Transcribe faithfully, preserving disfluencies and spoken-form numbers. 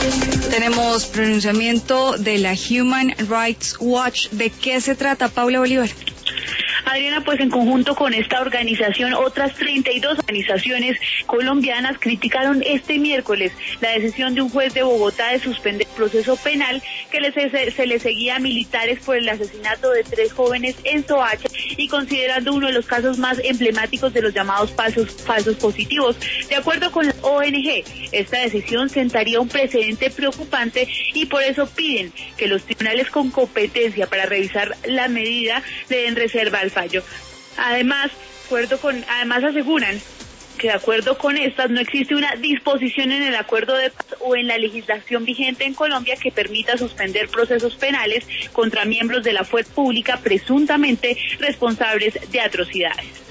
Tenemos pronunciamiento de la Human Rights Watch. ¿De qué se trata, Paula Bolívar? Adriana, pues en conjunto con esta organización, otras treinta y dos organizaciones colombianas criticaron este miércoles la decisión de un juez de Bogotá de suspender el proceso penal que les, se, se le seguía a militares por el asesinato de tres jóvenes en Soacha y considerando uno de los casos más emblemáticos de los llamados falsos, falsos positivos. De acuerdo con la O N G, esta decisión sentaría un precedente preocupante y por eso piden que los tribunales con competencia para revisar la medida le den reserva al fallo. Además, acuerdo con, además aseguran que de acuerdo con estas no existe una disposición en el acuerdo de paz o en la legislación vigente en Colombia que permita suspender procesos penales contra miembros de la fuerza pública presuntamente responsables de atrocidades.